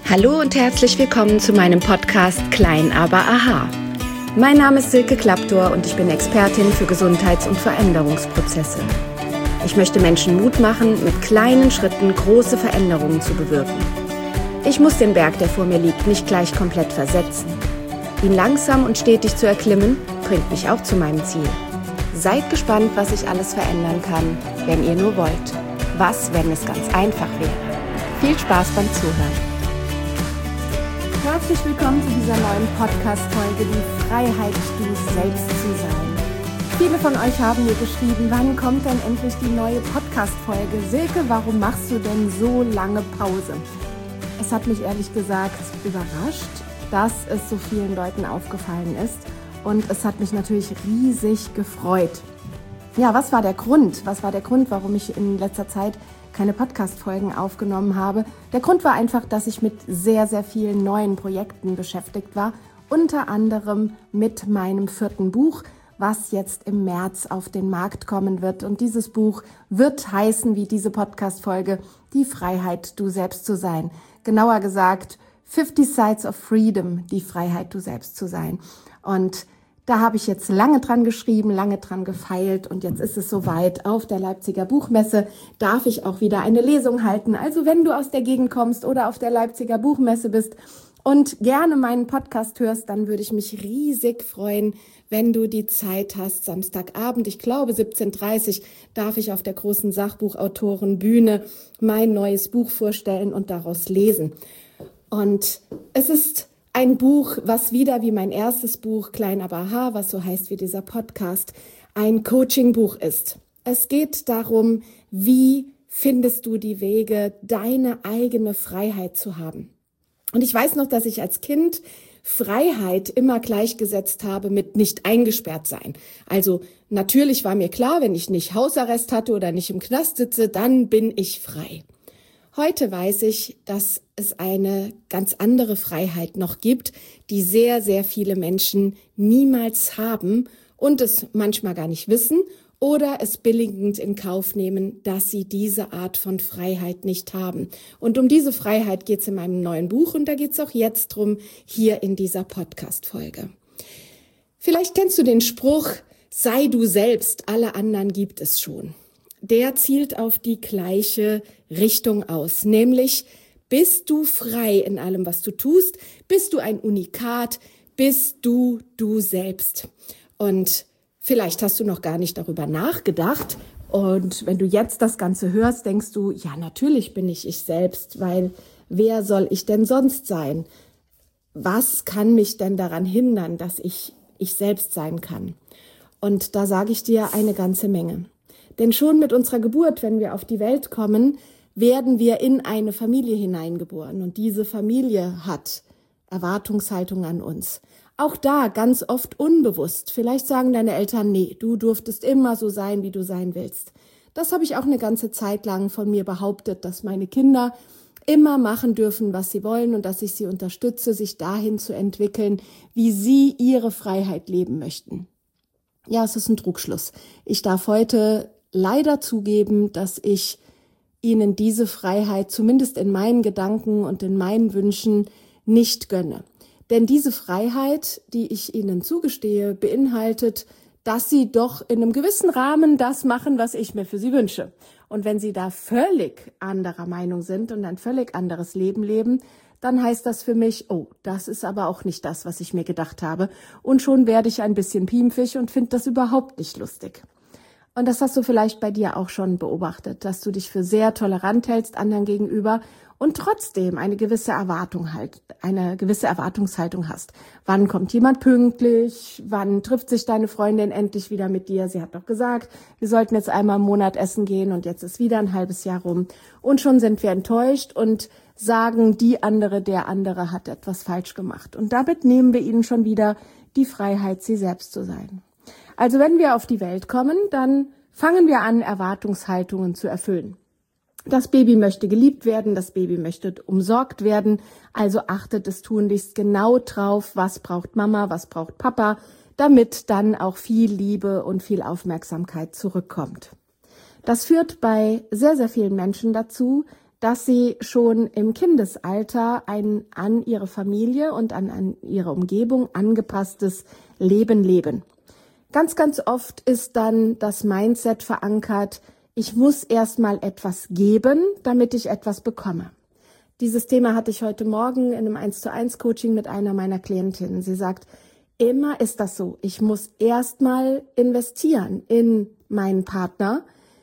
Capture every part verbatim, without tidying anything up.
Hallo und herzlich willkommen zu meinem Podcast Klein, aber aha. Mein Name ist Silke Klaptor und ich bin Expertin für Gesundheits- und Veränderungsprozesse. Ich möchte Menschen Mut machen, mit kleinen Schritten große Veränderungen zu bewirken. Ich muss den Berg, der vor mir liegt, nicht gleich komplett versetzen. Ihn langsam und stetig zu erklimmen, bringt mich auch zu meinem Ziel. Seid gespannt, was ich alles verändern kann, wenn ihr nur wollt. Was, wenn es ganz einfach wäre? Viel Spaß beim Zuhören. Herzlich willkommen zu dieser neuen Podcast-Folge, die Freiheit, du selbst zu sein. Viele von euch haben mir geschrieben, wann kommt denn endlich die neue Podcast-Folge? Silke, warum machst du denn so lange Pause? Es hat mich ehrlich gesagt überrascht, dass es so vielen Leuten aufgefallen ist. Und es hat mich natürlich riesig gefreut. Ja, was war der Grund? Was war der Grund, warum ich in letzter Zeit keine Podcast-Folgen aufgenommen habe? Der Grund war einfach, dass ich mit sehr, sehr vielen neuen Projekten beschäftigt war. Unter anderem mit meinem vierten Buch, was jetzt im März auf den Markt kommen wird. Und dieses Buch wird heißen, wie diese Podcast-Folge, die Freiheit, du selbst zu sein. Genauer gesagt, fifty Sides of Freedom, die Freiheit, du selbst zu sein. Und da habe ich jetzt lange dran geschrieben, lange dran gefeilt und jetzt ist es soweit. Auf der Leipziger Buchmesse darf ich auch wieder eine Lesung halten. Also wenn du aus der Gegend kommst oder auf der Leipziger Buchmesse bist und gerne meinen Podcast hörst, dann würde ich mich riesig freuen, wenn du die Zeit hast. Samstagabend, ich glaube siebzehn Uhr dreißig, darf ich auf der großen Sachbuchautorenbühne mein neues Buch vorstellen und daraus lesen. Und es ist ein Buch, was wieder wie mein erstes Buch, Klein, aber aha, was so heißt wie dieser Podcast, ein Coaching-Buch ist. Es geht darum, wie findest du die Wege, deine eigene Freiheit zu haben. Und ich weiß noch, dass ich als Kind Freiheit immer gleichgesetzt habe mit nicht eingesperrt sein. Also natürlich war mir klar, wenn ich nicht Hausarrest hatte oder nicht im Knast sitze, dann bin ich frei. Heute weiß ich, dass es eine ganz andere Freiheit noch gibt, die sehr, sehr viele Menschen niemals haben und es manchmal gar nicht wissen oder es billigend in Kauf nehmen, dass sie diese Art von Freiheit nicht haben. Und um diese Freiheit geht es in meinem neuen Buch und da geht es auch jetzt drum, hier in dieser Podcast-Folge. Vielleicht kennst du den Spruch, sei du selbst, alle anderen gibt es schon. Der zielt auf die gleiche Richtung aus, nämlich bist du frei in allem, was du tust, bist du ein Unikat, bist du du selbst. Und vielleicht hast du noch gar nicht darüber nachgedacht und wenn du jetzt das Ganze hörst, denkst du, ja, natürlich bin ich ich selbst, weil wer soll ich denn sonst sein? Was kann mich denn daran hindern, dass ich ich selbst sein kann? Und da sage ich dir eine ganze Menge. Denn schon mit unserer Geburt, wenn wir auf die Welt kommen, werden wir in eine Familie hineingeboren. Und diese Familie hat Erwartungshaltung an uns. Auch da ganz oft unbewusst. Vielleicht sagen deine Eltern, nee, du durftest immer so sein, wie du sein willst. Das habe ich auch eine ganze Zeit lang von mir behauptet, dass meine Kinder immer machen dürfen, was sie wollen und dass ich sie unterstütze, sich dahin zu entwickeln, wie sie ihre Freiheit leben möchten. Ja, es ist ein Trugschluss. Ich darf heute leider zugeben, dass ich ihnen diese Freiheit zumindest in meinen Gedanken und in meinen Wünschen nicht gönne. Denn diese Freiheit, die ich ihnen zugestehe, beinhaltet, dass sie doch in einem gewissen Rahmen das machen, was ich mir für sie wünsche. Und wenn sie da völlig anderer Meinung sind und ein völlig anderes Leben leben, dann heißt das für mich, oh, das ist aber auch nicht das, was ich mir gedacht habe. Und schon werde ich ein bisschen piempfig und finde das überhaupt nicht lustig. Und das hast du vielleicht bei dir auch schon beobachtet, dass du dich für sehr tolerant hältst anderen gegenüber und trotzdem eine gewisse Erwartung halt, eine gewisse Erwartungshaltung hast. Wann kommt jemand pünktlich? Wann trifft sich deine Freundin endlich wieder mit dir? Sie hat doch gesagt, wir sollten jetzt einmal im Monat essen gehen und jetzt ist wieder ein halbes Jahr rum. Und schon sind wir enttäuscht und sagen, die andere, der andere hat etwas falsch gemacht. Und damit nehmen wir ihnen schon wieder die Freiheit, sie selbst zu sein. Also wenn wir auf die Welt kommen, dann fangen wir an, Erwartungshaltungen zu erfüllen. Das Baby möchte geliebt werden, das Baby möchte umsorgt werden, also achtet es tunlichst genau drauf, was braucht Mama, was braucht Papa, damit dann auch viel Liebe und viel Aufmerksamkeit zurückkommt. Das führt bei sehr, sehr vielen Menschen dazu, dass sie schon im Kindesalter ein an ihre Familie und an, an ihre Umgebung angepasstes Leben leben. Ganz, ganz oft ist dann das Mindset verankert, ich muss erst mal etwas geben, damit ich etwas bekomme. Dieses Thema hatte ich heute Morgen in einem eins zu eins Coaching mit einer meiner Klientinnen. Sie sagt, immer ist das so, ich muss erst mal investieren in meinen Partner,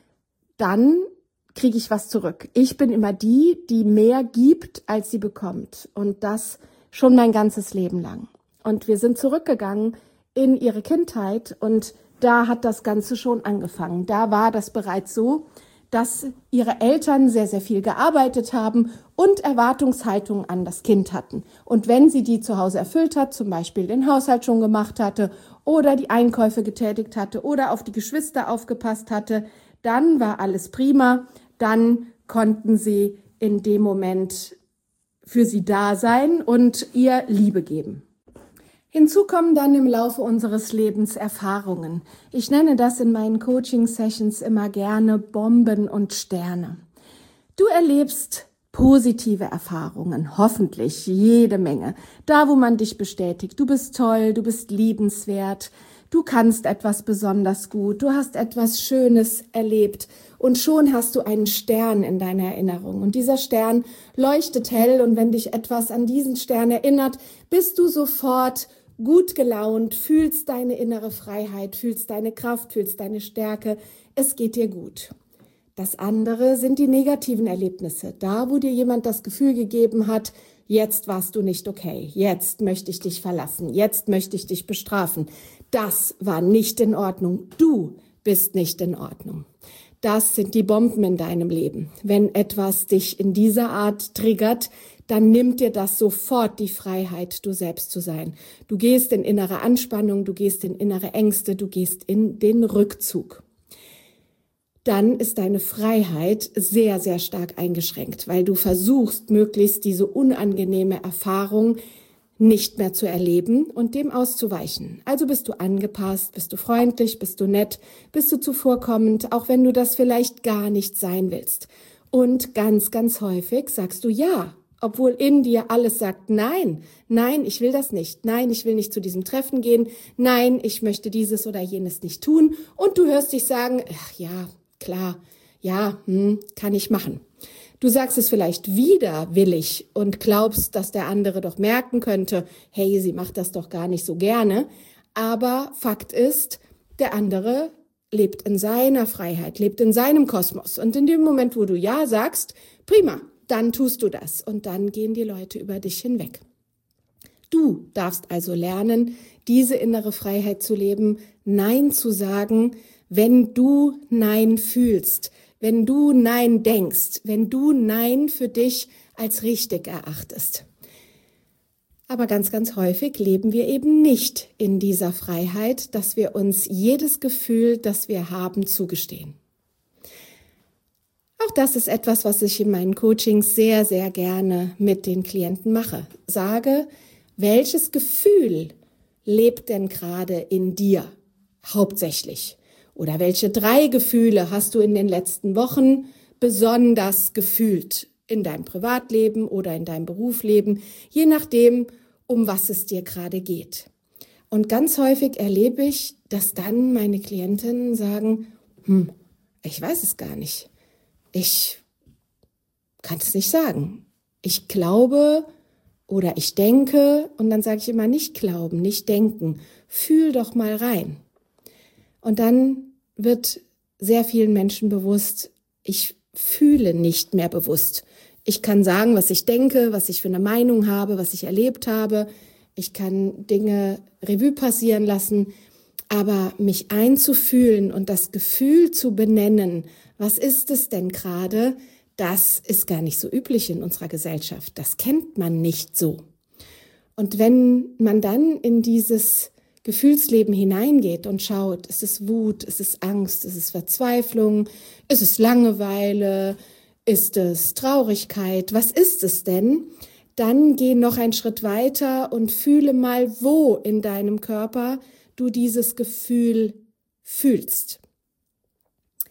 dann kriege ich was zurück. Ich bin immer die, die mehr gibt, als sie bekommt. Und das schon mein ganzes Leben lang. Und wir sind zurückgegangen in ihre Kindheit und da hat das Ganze schon angefangen. Da war das bereits so, dass ihre Eltern sehr, sehr viel gearbeitet haben und Erwartungshaltungen an das Kind hatten. Und wenn sie die zu Hause erfüllt hat, zum Beispiel den Haushalt schon gemacht hatte oder die Einkäufe getätigt hatte oder auf die Geschwister aufgepasst hatte, dann war alles prima. Dann konnten sie in dem Moment für sie da sein und ihr Liebe geben. Hinzu kommen dann im Laufe unseres Lebens Erfahrungen. Ich nenne das in meinen Coaching-Sessions immer gerne Bomben und Sterne. Du erlebst positive Erfahrungen, hoffentlich jede Menge. Da, wo man dich bestätigt, du bist toll, du bist liebenswert, du kannst etwas besonders gut, du hast etwas Schönes erlebt und schon hast du einen Stern in deiner Erinnerung. Und dieser Stern leuchtet hell und wenn dich etwas an diesen Stern erinnert, bist du sofort gut gelaunt, fühlst deine innere Freiheit, fühlst deine Kraft, fühlst deine Stärke, es geht dir gut. Das andere sind die negativen Erlebnisse. Da, wo dir jemand das Gefühl gegeben hat, jetzt warst du nicht okay, jetzt möchte ich dich verlassen, jetzt möchte ich dich bestrafen. Das war nicht in Ordnung, du bist nicht in Ordnung. Das sind die Bomben in deinem Leben. Wenn etwas dich in dieser Art triggert, dann nimmt dir das sofort die Freiheit, du selbst zu sein. Du gehst in innere Anspannung, du gehst in innere Ängste, du gehst in den Rückzug. Dann ist deine Freiheit sehr, sehr stark eingeschränkt, weil du versuchst, möglichst diese unangenehme Erfahrung nicht mehr zu erleben und dem auszuweichen. Also bist du angepasst, bist du freundlich, bist du nett, bist du zuvorkommend, auch wenn du das vielleicht gar nicht sein willst. Und ganz, ganz häufig sagst du ja, obwohl in dir alles sagt, nein, nein, ich will das nicht, nein, ich will nicht zu diesem Treffen gehen, nein, ich möchte dieses oder jenes nicht tun. Und du hörst dich sagen, ach ja, klar, ja, hm, kann ich machen. Du sagst es vielleicht widerwillig und glaubst, dass der andere doch merken könnte, hey, sie macht das doch gar nicht so gerne. Aber Fakt ist, der andere lebt in seiner Freiheit, lebt in seinem Kosmos. Und in dem Moment, wo du ja sagst, prima, dann tust du das. Und dann gehen die Leute über dich hinweg. Du darfst also lernen, diese innere Freiheit zu leben, Nein zu sagen, wenn du Nein fühlst. Wenn du Nein denkst, wenn du Nein für dich als richtig erachtest. Aber ganz, ganz häufig leben wir eben nicht in dieser Freiheit, dass wir uns jedes Gefühl, das wir haben, zugestehen. Auch das ist etwas, was ich in meinen Coachings sehr, sehr gerne mit den Klienten mache. Sage, welches Gefühl lebt denn gerade in dir hauptsächlich? Oder welche drei Gefühle hast du in den letzten Wochen besonders gefühlt in deinem Privatleben oder in deinem Berufsleben, je nachdem, um was es dir gerade geht. Und ganz häufig erlebe ich, dass dann meine Klientinnen sagen, hm, ich weiß es gar nicht. Ich kann es nicht sagen. Ich glaube oder ich denke und dann sage ich immer nicht glauben, nicht denken. Fühl doch mal rein. Und dann wird sehr vielen Menschen bewusst, ich fühle nicht mehr bewusst. Ich kann sagen, was ich denke, was ich für eine Meinung habe, was ich erlebt habe. Ich kann Dinge Revue passieren lassen, aber mich einzufühlen und das Gefühl zu benennen, was ist es denn gerade, das ist gar nicht so üblich in unserer Gesellschaft. Das kennt man nicht so. Und wenn man dann in dieses Gefühlsleben hineingeht und schaut, ist es Wut, ist es Angst, ist es Verzweiflung, ist es Langeweile, ist es Traurigkeit, was ist es denn? Dann geh noch einen Schritt weiter und fühle mal, wo in deinem Körper du dieses Gefühl fühlst.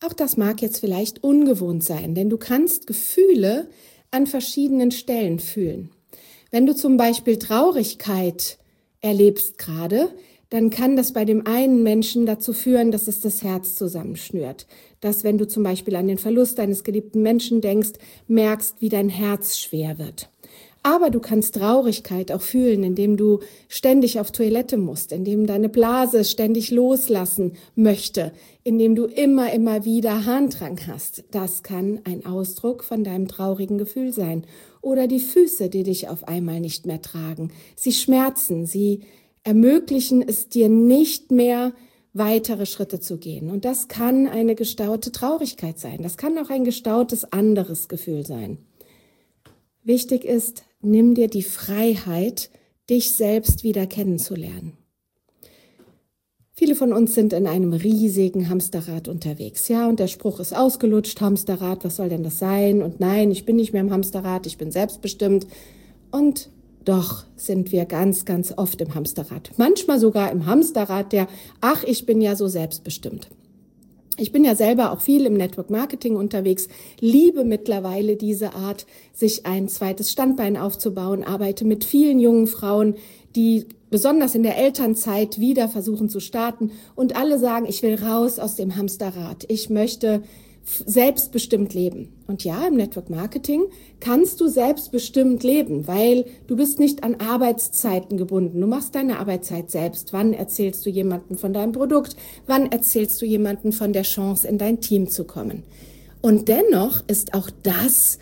Auch das mag jetzt vielleicht ungewohnt sein, denn du kannst Gefühle an verschiedenen Stellen fühlen. Wenn du zum Beispiel Traurigkeit erlebst gerade, dann kann das bei dem einen Menschen dazu führen, dass es das Herz zusammenschnürt. Dass, wenn du zum Beispiel an den Verlust deines geliebten Menschen denkst, merkst, wie dein Herz schwer wird. Aber du kannst Traurigkeit auch fühlen, indem du ständig auf Toilette musst, indem deine Blase ständig loslassen möchte, indem du immer, immer wieder Harndrang hast. Das kann ein Ausdruck von deinem traurigen Gefühl sein. Oder die Füße, die dich auf einmal nicht mehr tragen. Sie schmerzen, sie ermöglichen es dir nicht mehr, weitere Schritte zu gehen. Und das kann eine gestaute Traurigkeit sein. Das kann auch ein gestautes anderes Gefühl sein. Wichtig ist, nimm dir die Freiheit, dich selbst wieder kennenzulernen. Viele von uns sind in einem riesigen Hamsterrad unterwegs, ja, und der Spruch ist ausgelutscht, Hamsterrad, was soll denn das sein? Und nein, ich bin nicht mehr im Hamsterrad, ich bin selbstbestimmt. Und doch sind wir ganz, ganz oft im Hamsterrad. Manchmal sogar im Hamsterrad der, ach, ich bin ja so selbstbestimmt. Ich bin ja selber auch viel im Network Marketing unterwegs, liebe mittlerweile diese Art, sich ein zweites Standbein aufzubauen, arbeite mit vielen jungen Frauen, die besonders in der Elternzeit wieder versuchen zu starten und alle sagen, ich will raus aus dem Hamsterrad, ich möchte selbstbestimmt leben. Und ja, im Network Marketing kannst du selbstbestimmt leben, weil du bist nicht an Arbeitszeiten gebunden. Du machst deine Arbeitszeit selbst. Wann erzählst du jemandem von deinem Produkt? Wann erzählst du jemandem von der Chance, in dein Team zu kommen? Und dennoch ist auch das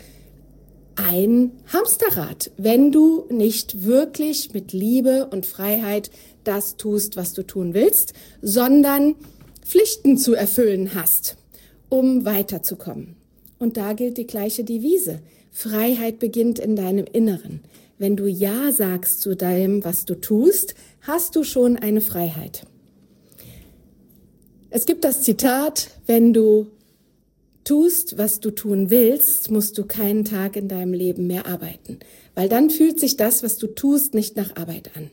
ein Hamsterrad, wenn du nicht wirklich mit Liebe und Freiheit das tust, was du tun willst, sondern Pflichten zu erfüllen hast, um weiterzukommen. Und da gilt die gleiche Devise. Freiheit beginnt in deinem Inneren. Wenn du Ja sagst zu dem, was du tust, hast du schon eine Freiheit. Es gibt das Zitat, wenn du tust, was du tun willst, musst du keinen Tag in deinem Leben mehr arbeiten. Weil dann fühlt sich das, was du tust, nicht nach Arbeit an.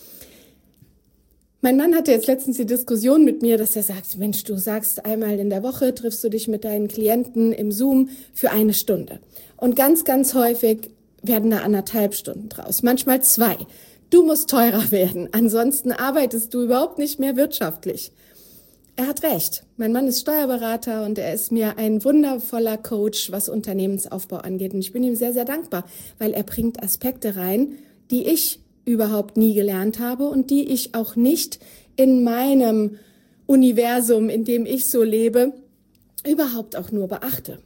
Mein Mann hatte jetzt letztens die Diskussion mit mir, dass er sagt, Mensch, du sagst, einmal in der Woche triffst du dich mit deinen Klienten im Zoom für eine Stunde. Und ganz, ganz häufig werden da anderthalb Stunden draus, manchmal zwei. Du musst teurer werden, ansonsten arbeitest du überhaupt nicht mehr wirtschaftlich. Er hat recht. Mein Mann ist Steuerberater und er ist mir ein wundervoller Coach, was Unternehmensaufbau angeht. Und ich bin ihm sehr, sehr dankbar, weil er bringt Aspekte rein, die ich überhaupt nie gelernt habe und die ich auch nicht in meinem Universum, in dem ich so lebe, überhaupt auch nur beachte.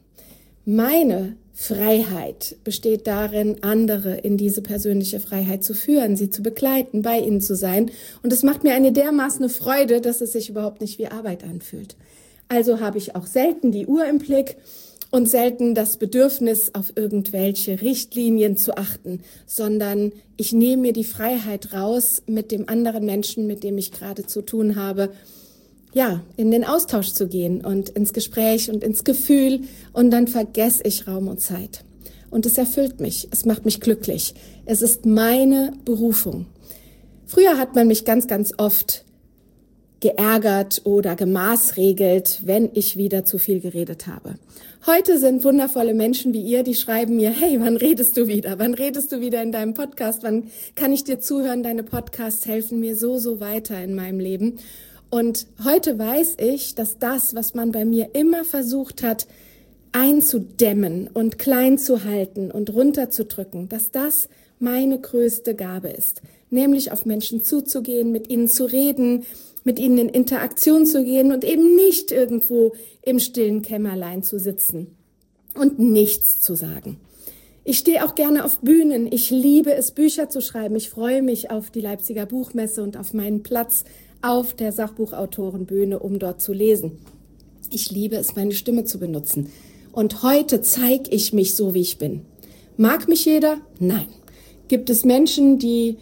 Meine Freiheit besteht darin, andere in diese persönliche Freiheit zu führen, sie zu begleiten, bei ihnen zu sein. Und es macht mir eine dermaßen Freude, dass es sich überhaupt nicht wie Arbeit anfühlt. Also habe ich auch selten die Uhr im Blick und selten das Bedürfnis, auf irgendwelche Richtlinien zu achten, sondern ich nehme mir die Freiheit raus, mit dem anderen Menschen, mit dem ich gerade zu tun habe, ja, in den Austausch zu gehen und ins Gespräch und ins Gefühl und dann vergesse ich Raum und Zeit. Und es erfüllt mich, es macht mich glücklich. Es ist meine Berufung. Früher hat man mich ganz, ganz oft geärgert oder gemaßregelt, wenn ich wieder zu viel geredet habe. Heute sind wundervolle Menschen wie ihr, die schreiben mir, hey, wann redest du wieder? Wann redest du wieder in deinem Podcast? Wann kann ich dir zuhören? Deine Podcasts helfen mir so, so weiter in meinem Leben. Und heute weiß ich, dass das, was man bei mir immer versucht hat, einzudämmen und klein zu halten und runterzudrücken, dass das meine größte Gabe ist. Nämlich auf Menschen zuzugehen, mit ihnen zu reden, mit ihnen in Interaktion zu gehen und eben nicht irgendwo im stillen Kämmerlein zu sitzen und nichts zu sagen. Ich stehe auch gerne auf Bühnen. Ich liebe es, Bücher zu schreiben. Ich freue mich auf die Leipziger Buchmesse und auf meinen Platz auf der Sachbuchautorenbühne, um dort zu lesen. Ich liebe es, meine Stimme zu benutzen. Und heute zeige ich mich so, wie ich bin. Mag mich jeder? Nein. Gibt es Menschen, die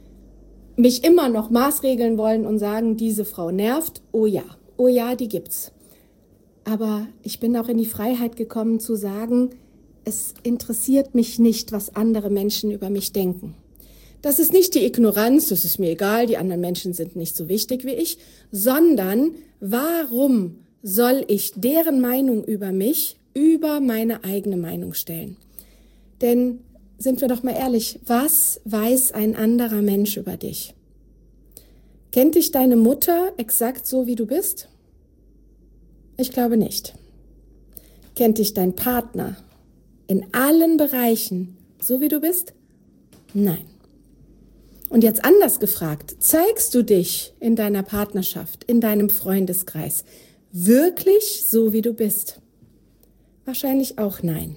mich immer noch maßregeln wollen und sagen, diese Frau nervt? Oh ja, oh ja, die gibt's. Aber ich bin auch in die Freiheit gekommen zu sagen, es interessiert mich nicht, was andere Menschen über mich denken. Das ist nicht die Ignoranz, das ist mir egal, die anderen Menschen sind nicht so wichtig wie ich, sondern warum soll ich deren Meinung über mich über meine eigene Meinung stellen? Denn sind wir doch mal ehrlich, was weiß ein anderer Mensch über dich? Kennt dich deine Mutter exakt so, wie du bist? Ich glaube nicht. Kennt dich dein Partner in allen Bereichen so, wie du bist? Nein. Und jetzt anders gefragt, zeigst du dich in deiner Partnerschaft, in deinem Freundeskreis wirklich so, wie du bist? Wahrscheinlich auch nein.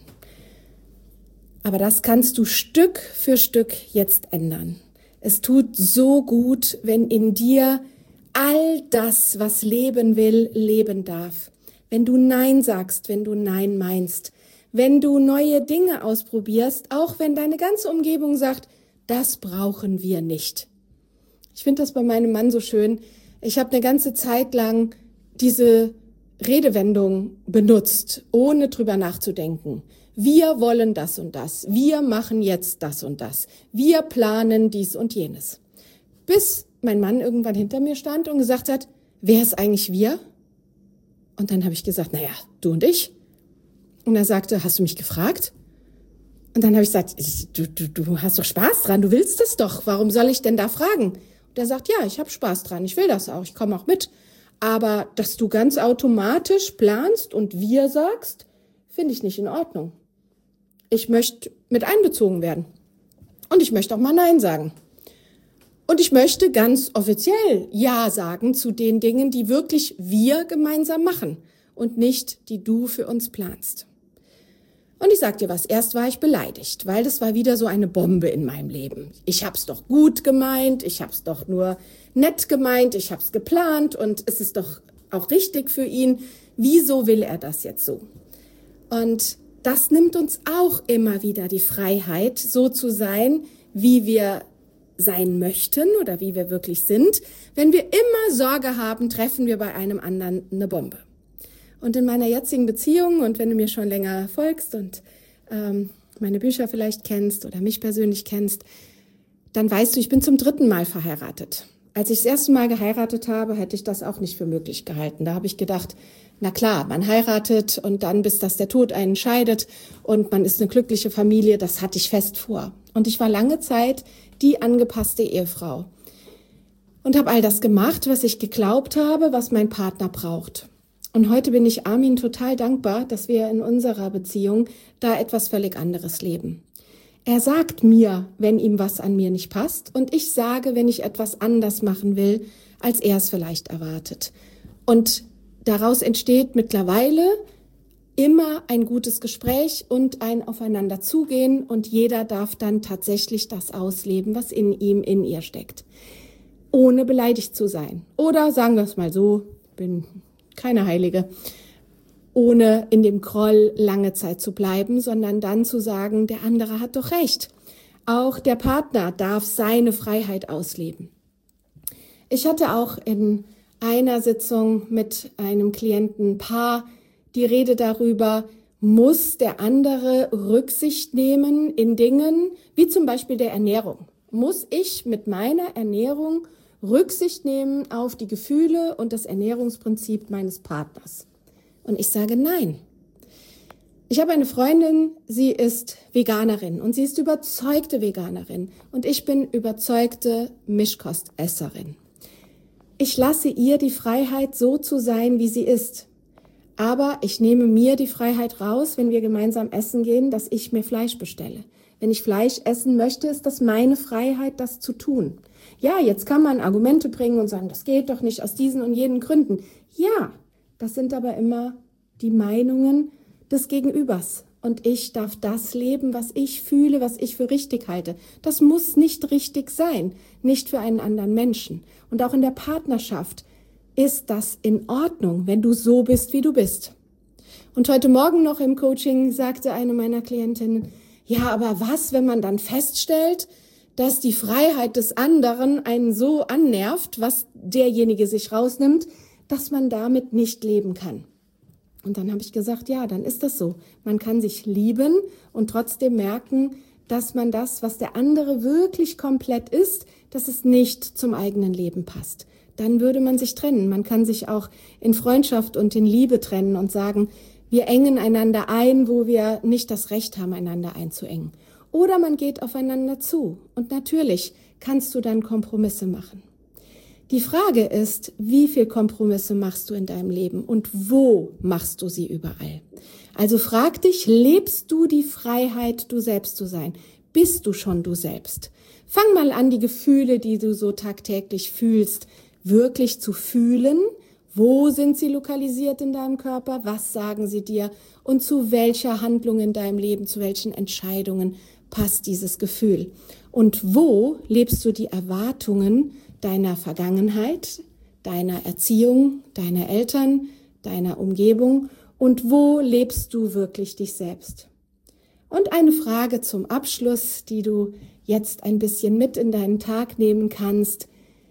Aber das kannst du Stück für Stück jetzt ändern. Es tut so gut, wenn in dir all das, was leben will, leben darf. Wenn du Nein sagst, wenn du Nein meinst, wenn du neue Dinge ausprobierst, auch wenn deine ganze Umgebung sagt, das brauchen wir nicht. Ich finde das bei meinem Mann so schön. Ich habe eine ganze Zeit lang diese Redewendung benutzt, ohne drüber nachzudenken. Wir wollen das und das. Wir machen jetzt das und das. Wir planen dies und jenes. Bis mein Mann irgendwann hinter mir stand und gesagt hat, wer ist eigentlich wir? Und dann habe ich gesagt, naja, du und ich. Und er sagte, hast du mich gefragt? Und dann habe ich gesagt, du, du, du hast doch Spaß dran, du willst es doch. Warum soll ich denn da fragen? Und er sagt, ja, ich habe Spaß dran, ich will das auch, ich komme auch mit. Aber dass du ganz automatisch planst und wir sagst, finde ich nicht in Ordnung. Ich möchte mit einbezogen werden. Und ich möchte auch mal Nein sagen. Und ich möchte ganz offiziell Ja sagen zu den Dingen, die wirklich wir gemeinsam machen und nicht die du für uns planst. Und ich sag dir was, erst war ich beleidigt, weil das war wieder so eine Bombe in meinem Leben. Ich hab's doch gut gemeint, ich hab's doch nur nett gemeint, ich hab's geplant und es ist doch auch richtig für ihn. Wieso will er das jetzt so? Und das nimmt uns auch immer wieder die Freiheit, so zu sein, wie wir sein möchten oder wie wir wirklich sind. Wenn wir immer Sorge haben, treffen wir bei einem anderen eine Bombe. Und in meiner jetzigen Beziehung, und wenn du mir schon länger folgst und ähm, meine Bücher vielleicht kennst oder mich persönlich kennst, dann weißt du, ich bin zum dritten Mal verheiratet. Als ich das erste Mal geheiratet habe, hätte ich das auch nicht für möglich gehalten. Da habe ich gedacht, na klar, man heiratet und dann, bis dass der Tod einen scheidet und man ist eine glückliche Familie, das hatte ich fest vor. Und ich war lange Zeit die angepasste Ehefrau und habe all das gemacht, was ich geglaubt habe, was mein Partner braucht. Und heute bin ich Armin total dankbar, dass wir in unserer Beziehung da etwas völlig anderes leben. Er sagt mir, wenn ihm was an mir nicht passt, und ich sage, wenn ich etwas anders machen will, als er es vielleicht erwartet. Und daraus entsteht mittlerweile immer ein gutes Gespräch und ein Aufeinander zugehen, und jeder darf dann tatsächlich das ausleben, was in ihm, in ihr steckt, ohne beleidigt zu sein. Oder sagen wir es mal so, bin keine Heilige, ohne in dem Groll lange Zeit zu bleiben, sondern dann zu sagen, der andere hat doch recht. Auch der Partner darf seine Freiheit ausleben. Ich hatte auch in einer Sitzung mit einem Klientenpaar die Rede darüber, muss der andere Rücksicht nehmen in Dingen, wie zum Beispiel der Ernährung. Muss ich mit meiner Ernährung Rücksicht nehmen auf die Gefühle und das Ernährungsprinzip meines Partners? Und ich sage nein. Ich habe eine Freundin, sie ist Veganerin und sie ist überzeugte Veganerin und ich bin überzeugte Mischkostesserin. Ich lasse ihr die Freiheit, so zu sein, wie sie ist. Aber ich nehme mir die Freiheit raus, wenn wir gemeinsam essen gehen, dass ich mir Fleisch bestelle. Wenn ich Fleisch essen möchte, ist das meine Freiheit, das zu tun. Ja, jetzt kann man Argumente bringen und sagen, das geht doch nicht aus diesen und jenen Gründen. Ja, das sind aber immer die Meinungen des Gegenübers. Und ich darf das leben, was ich fühle, was ich für richtig halte. Das muss nicht richtig sein, nicht für einen anderen Menschen. Und auch in der Partnerschaft ist das in Ordnung, wenn du so bist, wie du bist. Und heute Morgen noch im Coaching sagte eine meiner Klientinnen, ja, aber was, wenn man dann feststellt, dass die Freiheit des anderen einen so annervt, was derjenige sich rausnimmt, dass man damit nicht leben kann. Und dann habe ich gesagt, ja, dann ist das so. Man kann sich lieben und trotzdem merken, dass man das, was der andere wirklich komplett ist, dass es nicht zum eigenen Leben passt. dann würde man sich trennen. Man kann sich auch in Freundschaft und in Liebe trennen und sagen, wir engen einander ein, wo wir nicht das Recht haben, einander einzuengen. Oder man geht aufeinander zu. Und natürlich kannst du dann Kompromisse machen. Die Frage ist, wie viel Kompromisse machst du in deinem Leben und wo machst du sie überall? Also frag dich, lebst du die Freiheit, du selbst zu sein? Bist du schon du selbst? Fang mal an, die Gefühle, die du so tagtäglich fühlst, wirklich zu fühlen. Wo sind sie lokalisiert in deinem Körper? Was sagen sie dir? Und zu welcher Handlung in deinem Leben, zu welchen Entscheidungen passt dieses Gefühl? Und wo lebst du die Erwartungen deiner Vergangenheit, deiner Erziehung, deiner Eltern, deiner Umgebung? Und wo lebst du wirklich dich selbst? Und eine Frage zum Abschluss, die du jetzt ein bisschen mit in deinen Tag nehmen kannst.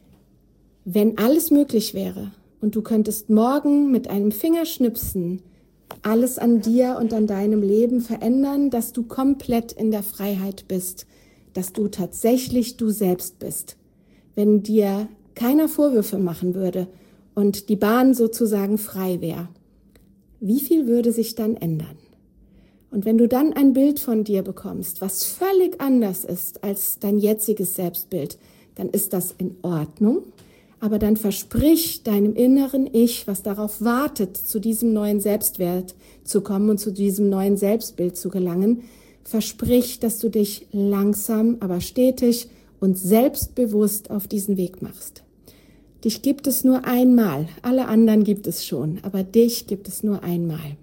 Wenn alles möglich wäre und du könntest morgen mit einem Fingerschnipsen alles an dir und an deinem Leben verändern, dass du komplett in der Freiheit bist, dass du tatsächlich du selbst bist. Wenn dir keiner Vorwürfe machen würde und die Bahn sozusagen frei wäre, wie viel würde sich dann ändern? Und wenn du dann ein Bild von dir bekommst, was völlig anders ist als dein jetziges Selbstbild, dann ist das in Ordnung. Aber dann versprich deinem inneren Ich, was darauf wartet, zu diesem neuen Selbstwert zu kommen und zu diesem neuen Selbstbild zu gelangen, versprich, dass du dich langsam, aber stetig und selbstbewusst auf diesen Weg machst. Dich gibt es nur einmal, alle anderen gibt es schon, aber dich gibt es nur einmal.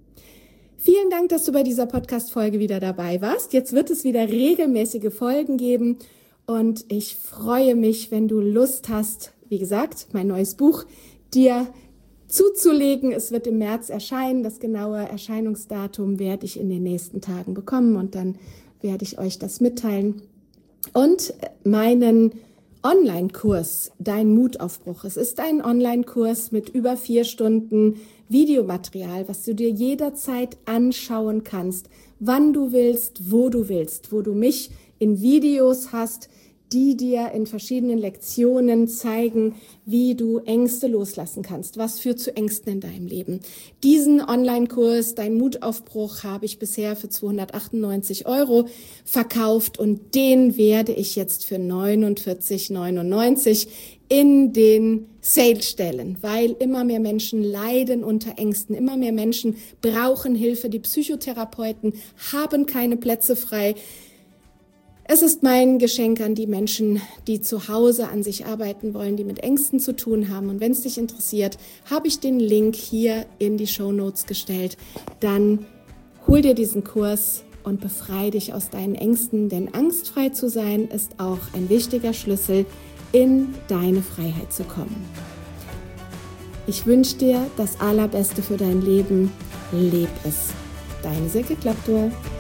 Vielen Dank, dass du bei dieser Podcast-Folge wieder dabei warst. Jetzt wird es wieder regelmäßige Folgen geben und ich freue mich, wenn du Lust hast, wie gesagt, mein neues Buch dir zuzulegen. Es wird im März erscheinen. Das genaue Erscheinungsdatum werde ich in den nächsten Tagen bekommen und dann werde ich euch das mitteilen. Und meinen Online-Kurs, Dein Mutaufbruch. Es ist ein Online-Kurs mit über vier Stunden Videomaterial, was du dir jederzeit anschauen kannst, wann du willst, wo du willst, wo du mich in Videos hast, die dir in verschiedenen Lektionen zeigen, wie du Ängste loslassen kannst. Was führt zu Ängsten in deinem Leben? Diesen Online-Kurs, Dein Mutaufbruch, habe ich bisher für zweihundertachtundneunzig Euro verkauft und den werde ich jetzt für neunundvierzig neunundneunzig in den Sale stellen, weil immer mehr Menschen leiden unter Ängsten, immer mehr Menschen brauchen Hilfe. Die Psychotherapeuten haben keine Plätze frei. Es ist mein Geschenk an die Menschen, die zu Hause an sich arbeiten wollen, die mit Ängsten zu tun haben. Und wenn es dich interessiert, habe ich den Link hier in die Shownotes gestellt. Dann hol dir diesen Kurs und befreie dich aus deinen Ängsten, denn angstfrei zu sein ist auch ein wichtiger Schlüssel, in deine Freiheit zu kommen. Ich wünsche dir das Allerbeste für dein Leben. Leb es. Deine Silke Klaptor.